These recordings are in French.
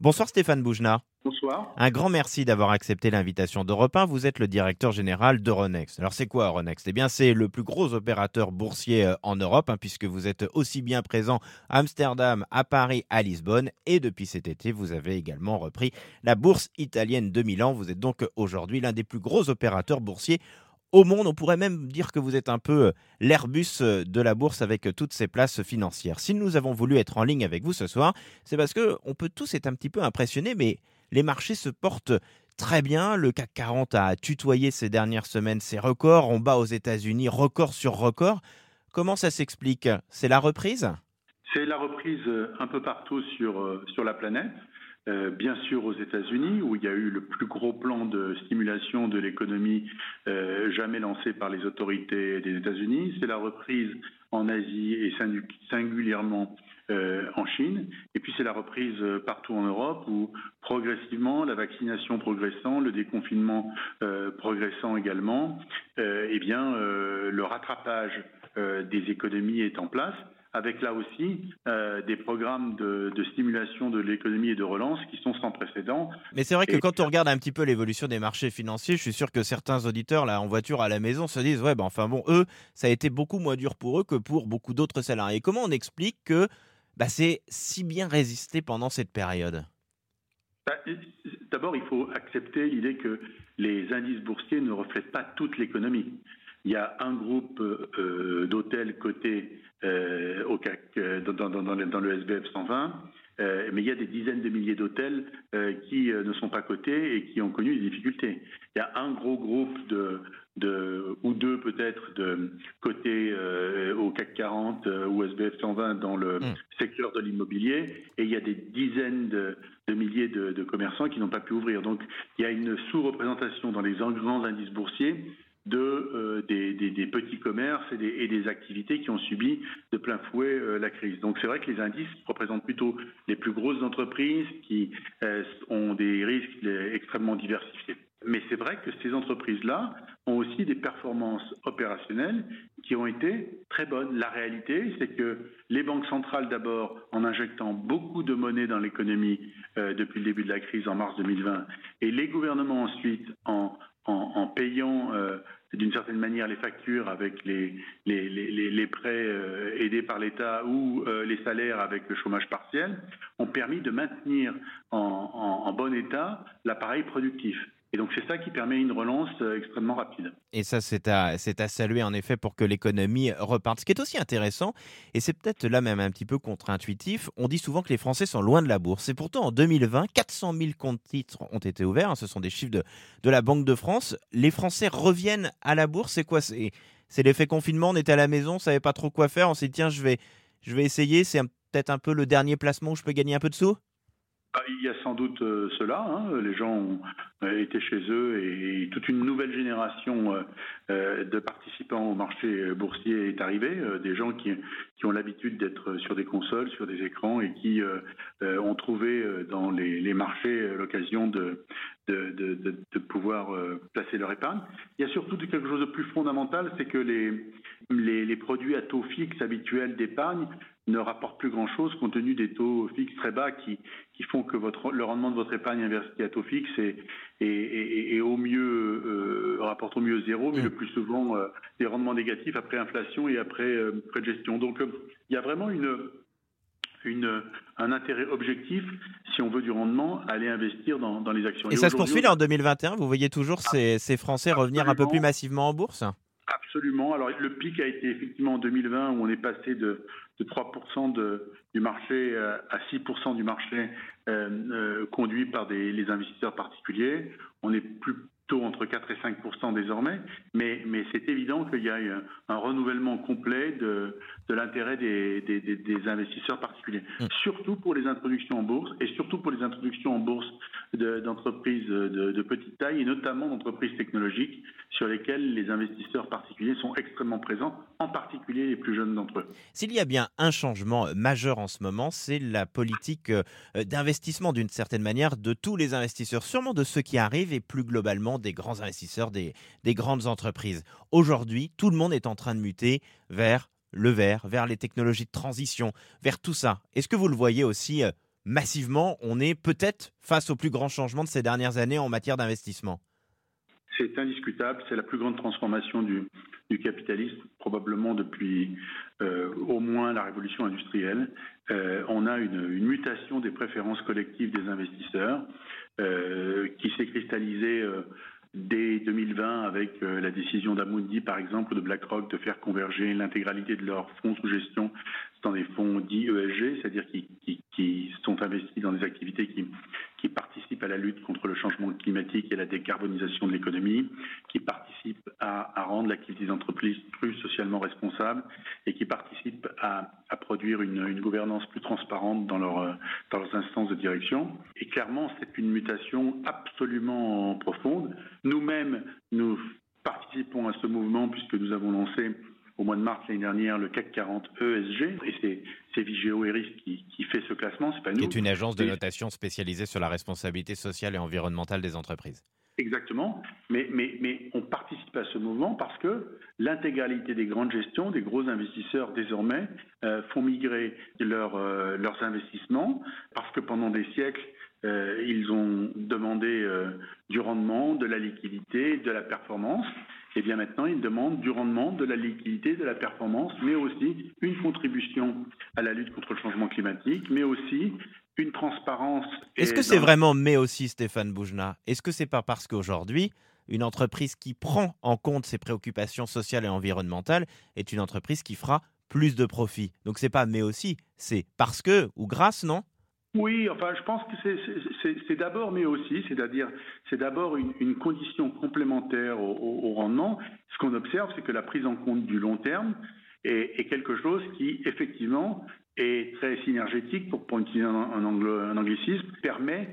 Bonsoir Stéphane Bougenat. Bonsoir. Un grand merci d'avoir accepté l'invitation d'Europe 1. Vous êtes le directeur général d'Euronext. Alors c'est quoi Euronext ? Eh bien c'est le plus gros opérateur boursier en Europe, puisque vous êtes aussi bien présent à Amsterdam, à Paris, à Lisbonne. Et depuis cet été, vous avez également repris la bourse italienne de Milan. Vous êtes donc aujourd'hui l'un des plus gros opérateurs boursiers au monde. On pourrait même dire que vous êtes un peu l'Airbus de la bourse avec toutes ces places financières. Si nous avons voulu être en ligne avec vous ce soir, c'est parce qu'on peut tous être un petit peu impressionnés, mais les marchés se portent très bien. Le CAC 40 a tutoyé ces dernières semaines ses records. On bat aux États-Unis record sur record. Comment ça s'explique ? C'est la reprise ? C'est la reprise un peu partout sur la planète. Bien sûr aux États-Unis, où il y a eu le plus gros plan de stimulation de l'économie jamais lancé par les autorités des États-Unis. C'est la reprise en Asie et singulièrement en Chine. Et puis c'est la reprise partout en Europe, où progressivement, la vaccination progressant, le déconfinement progressant également, le rattrapage des économies est en place, avec là aussi des programmes de stimulation de l'économie et de relance qui sont sans précédent. Mais c'est vrai que quand on regarde un petit peu l'évolution des marchés financiers, je suis sûr que certains auditeurs là en voiture à la maison se disent eux, ça a été beaucoup moins dur pour eux que pour beaucoup d'autres salariés. Comment on explique que c'est si bien résisté pendant cette période ? D'abord, il faut accepter l'idée que les indices boursiers ne reflètent pas toute l'économie. Il y a un groupe d'hôtels cotés au CAC, dans le SBF 120, mais il y a des dizaines de milliers d'hôtels qui ne sont pas cotés et qui ont connu des difficultés. Il y a un gros groupe ou deux peut-être de cotés au CAC 40 ou SBF 120 dans le secteur de l'immobilier, et il y a des dizaines de milliers de commerçants qui n'ont pas pu ouvrir. Donc il y a une sous-représentation dans les grands indices boursiers des petits commerces et des activités qui ont subi de plein fouet la crise. Donc c'est vrai que les indices représentent plutôt les plus grosses entreprises qui ont des risques extrêmement diversifiés. Mais c'est vrai que ces entreprises-là ont aussi des performances opérationnelles qui ont été très bonnes. La réalité, c'est que les banques centrales, d'abord, en injectant beaucoup de monnaie dans l'économie depuis le début de la crise en mars 2020, et les gouvernements ensuite en payant d'une certaine manière les factures avec les prêts aidés par l'État ou les salaires avec le chômage partiel, ont permis de maintenir en bon état l'appareil productif. Et donc c'est ça qui permet une relance extrêmement rapide. Et ça, c'est à saluer en effet pour que l'économie reparte. Ce qui est aussi intéressant, et c'est peut-être là même un petit peu contre-intuitif, on dit souvent que les Français sont loin de la bourse. Et pourtant, en 2020, 400 000 comptes titres ont été ouverts. Ce sont des chiffres de la Banque de France. Les Français reviennent à la bourse. C'est quoi ? C'est l'effet confinement, on était à la maison, on ne savait pas trop quoi faire. On s'est dit, tiens, je vais essayer. C'est peut-être un peu le dernier placement où je peux gagner un peu de sous ? Il y a sans doute cela. Les gens ont été chez eux et toute une nouvelle génération de participants au marché boursier est arrivée. Des gens qui ont l'habitude d'être sur des consoles, sur des écrans et qui ont trouvé dans les marchés l'occasion de pouvoir placer leur épargne. Il y a surtout quelque chose de plus fondamental, c'est que les produits à taux fixe habituels d'épargne ne rapportent plus grand-chose compte tenu des taux fixes très bas qui font que le rendement de votre épargne investie à taux fixe est au mieux rapporte au mieux zéro, mais le plus souvent des rendements négatifs après inflation et après frais de gestion. Donc il y a vraiment un intérêt objectif, si on veut du rendement, à aller investir dans les actions. Et ça se poursuit là en 2021 ? Vous voyez toujours ces Français revenir un peu plus massivement en bourse ? Absolument. Alors le pic a été effectivement en 2020 où on est passé de 3% du marché à 6% du marché conduit par les investisseurs particuliers. On est plutôt entre 4 et 5% désormais, mais c'est évident qu'il y a un renouvellement complet de l'intérêt des investisseurs particuliers. Surtout pour les introductions en bourse et surtout pour les introductions en bourse d'entreprises de petite taille et notamment d'entreprises technologiques sur lesquelles les investisseurs particuliers sont extrêmement présents, en particulier les plus jeunes d'entre eux. S'il y a bien un changement majeur en ce moment, c'est la politique d'investissement d'une certaine manière de tous les investisseurs, sûrement de ceux qui arrivent et plus globalement des grands investisseurs, des grandes entreprises. Aujourd'hui, tout le monde est en train de muter vers le vert, vers les technologies de transition, vers tout ça. Est-ce que vous le voyez aussi massivement, on est peut-être face au plus grand changement de ces dernières années en matière d'investissement. C'est indiscutable, c'est la plus grande transformation du capitalisme, probablement depuis au moins la révolution industrielle. On a une mutation des préférences collectives des investisseurs qui s'est cristallisée dès 2020 avec la décision d'Amundi, par exemple, de BlackRock de faire converger l'intégralité de leurs fonds sous gestion dans des fonds dits ESG, c'est-à-dire qui sont investis dans des activités qui participent à la lutte contre le changement climatique et la décarbonisation de l'économie, qui participent à rendre l'activité des entreprises plus socialement responsable et qui participent à produire une gouvernance plus transparente dans leurs instances de direction. Et clairement, c'est une mutation absolument profonde. Nous-mêmes, nous participons à ce mouvement puisque nous avons lancé au mois de mars l'année dernière le CAC 40 ESG, et c'est Vigeo Eiris qui fait ce classement, c'est pas nous. Qui est une agence de notation spécialisée sur la responsabilité sociale et environnementale des entreprises. Exactement, mais on participe à ce mouvement parce que l'intégralité des grandes gestions, des gros investisseurs désormais, font migrer leurs investissements parce que pendant des siècles, ils ont demandé du rendement, de la liquidité, de la performance. Et bien maintenant, ils demandent du rendement, de la liquidité, de la performance, mais aussi une contribution à la lutte contre le changement climatique, mais aussi une transparence. Est-ce que c'est vraiment mais aussi, Stéphane Boujnah? Est-ce que c'est pas parce qu'aujourd'hui, une entreprise qui prend en compte ses préoccupations sociales et environnementales est une entreprise qui fera plus de profit? Donc c'est pas mais aussi, c'est parce que ou grâce, non? Oui, enfin, je pense que c'est d'abord, mais aussi, c'est-à-dire, c'est d'abord une condition complémentaire au rendement. Ce qu'on observe, c'est que la prise en compte du long terme est quelque chose qui, effectivement, est très synergétique, pour utiliser un anglicisme, permet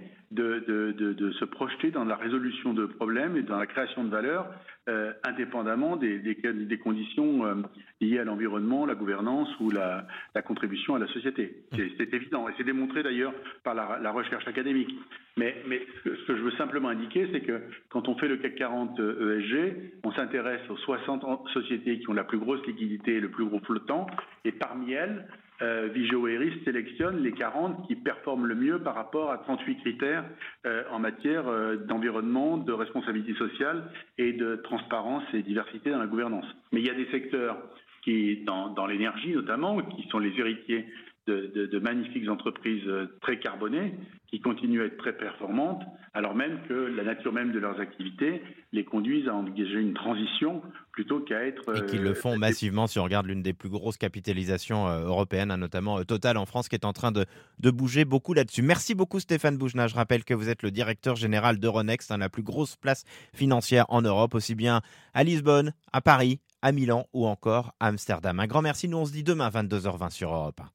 de se projeter dans la résolution de problèmes et dans la création de valeur, indépendamment des conditions liées à l'environnement, la gouvernance ou la contribution à la société. C'est évident, et c'est démontré d'ailleurs par la recherche académique. Mais ce que je veux simplement indiquer, c'est que quand on fait le CAC 40 ESG, on s'intéresse aux 60 sociétés qui ont la plus grosse liquidité et le plus gros flottant, et parmi elles, Vigeo Eiris sélectionne les 40 qui performent le mieux par rapport à 38 critères en matière d'environnement, de responsabilité sociale et de transparence et diversité dans la gouvernance. Mais il y a des secteurs qui, dans l'énergie notamment, qui sont les héritiers de magnifiques entreprises très carbonées, qui continuent à être très performantes, alors même que la nature même de leurs activités les conduisent à engager une transition plutôt qu'à être... Et qu'ils le font massivement, si on regarde l'une des plus grosses capitalisations européennes, notamment Total en France, qui est en train de bouger beaucoup là-dessus. Merci beaucoup Stéphane Boujnah. Je rappelle que vous êtes le directeur général d'Euronext, la plus grosse place financière en Europe, aussi bien à Lisbonne, à Paris, à Milan ou encore à Amsterdam. Un grand merci, nous on se dit demain 22h20 sur Europe 1.